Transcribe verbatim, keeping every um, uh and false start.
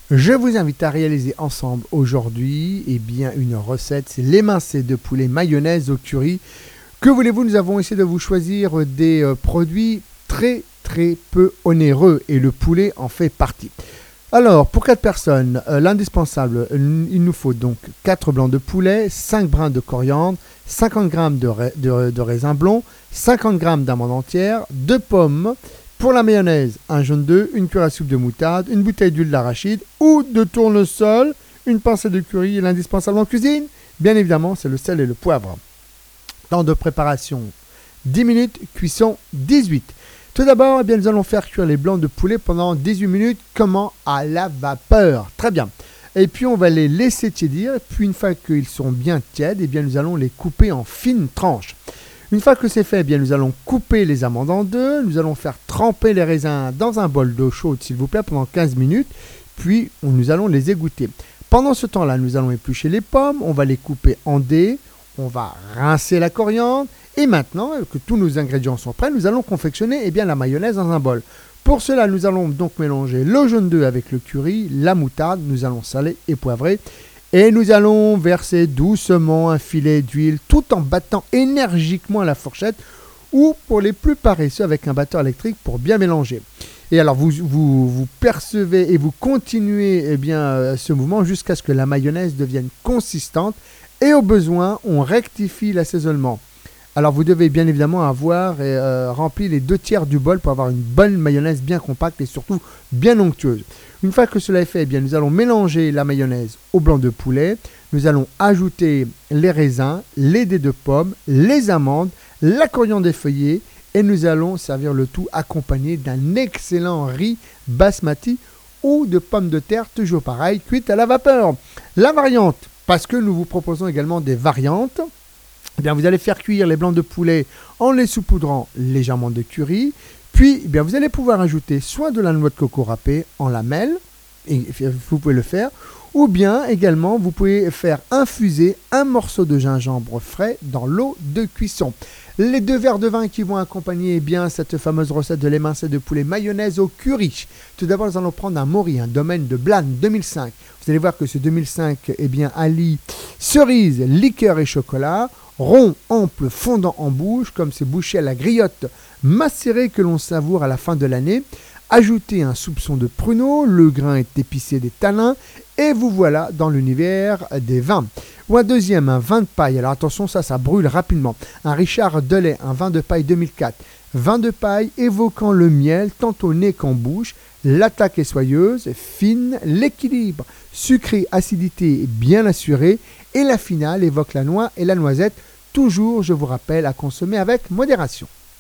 Je vous invite à réaliser ensemble aujourd'hui eh bien, une recette, c'est l'émincé de poulet mayonnaise au curry. Que voulez-vous, nous avons essayé de vous choisir des euh, produits très très peu onéreux et le poulet en fait partie. Alors, pour quatre personnes, euh, l'indispensable, il nous faut donc quatre blancs de poulet, cinq brins de coriandre, cinquante grammes de, ra- de, de raisin blond, cinquante grammes d'amandes entières, deux pommes. Pour la mayonnaise, un jaune d'œuf, une cuillère à soupe de moutarde, une bouteille d'huile d'arachide ou de tournesol, une pincée de curry et l'indispensable en cuisine, bien évidemment, c'est le sel et le poivre. Temps de préparation, dix minutes, cuisson dix-huit. Tout d'abord, eh bien, nous allons faire cuire les blancs de poulet pendant dix-huit minutes. Comment? À la vapeur. Très bien. Et puis, on va les laisser tiédir. Puis, une fois qu'ils sont bien tièdes, eh bien, nous allons les couper en fines tranches. Une fois que c'est fait, eh bien, nous allons couper les amandes en deux. Nous allons faire tremper les raisins dans un bol d'eau chaude, s'il vous plaît, pendant quinze minutes. Puis, nous allons les égoutter. Pendant ce temps-là, nous allons éplucher les pommes. On va les couper en dés. On va rincer la coriandre. Et maintenant que tous nos ingrédients sont prêts, nous allons confectionner eh bien, la mayonnaise dans un bol. Pour cela, nous allons donc mélanger le jaune d'œuf avec le curry, la moutarde. Nous allons saler et poivrer. Et nous allons verser doucement un filet d'huile tout en battant énergiquement à la fourchette ou pour les plus paresseux avec un batteur électrique pour bien mélanger. Et alors vous, vous, vous percevez et vous continuez eh bien, ce mouvement jusqu'à ce que la mayonnaise devienne consistante et au besoin on rectifie l'assaisonnement. Alors vous devez bien évidemment avoir euh, rempli les deux tiers du bol pour avoir une bonne mayonnaise bien compacte et surtout bien onctueuse. Une fois que cela est fait, eh bien, nous allons mélanger la mayonnaise au blanc de poulet. Nous allons ajouter les raisins, les dés de pommes, les amandes, la coriandre effeuillée et nous allons servir le tout accompagné d'un excellent riz basmati ou de pommes de terre, toujours pareil, cuites à la vapeur. La variante, parce que nous vous proposons également des variantes, eh bien, vous allez faire cuire les blancs de poulet en les saupoudrant légèrement de curry. Puis, eh bien, vous allez pouvoir ajouter soit de la noix de coco râpée en lamelles, et vous pouvez le faire, ou bien également, vous pouvez faire infuser un morceau de gingembre frais dans l'eau de cuisson. Les deux verres de vin qui vont accompagner eh bien, cette fameuse recette de l'émincé de poulet mayonnaise au curry. Tout d'abord, nous allons prendre un Maury, un domaine de Blanc deux mille cinq. Vous allez voir que ce deux mille cinq eh bien, allie cerise, liqueur et chocolat, rond, ample, fondant en bouche, comme ces bouchées à la griotte macérées que l'on savoure à la fin de l'année. Ajoutez un soupçon de pruneau, le grain est épicé des tanins, et vous voilà dans l'univers des vins. Ou un deuxième, un vin de paille. Alors attention, ça, ça brûle rapidement. Un Richard Delay, un vin de paille deux mille quatre. Vin de paille évoquant le miel, tant au nez qu'en bouche. L'attaque est soyeuse, fine, l'équilibre, sucré, acidité bien assuré. Et la finale évoque la noix et la noisette. Toujours, je vous rappelle, à consommer avec modération.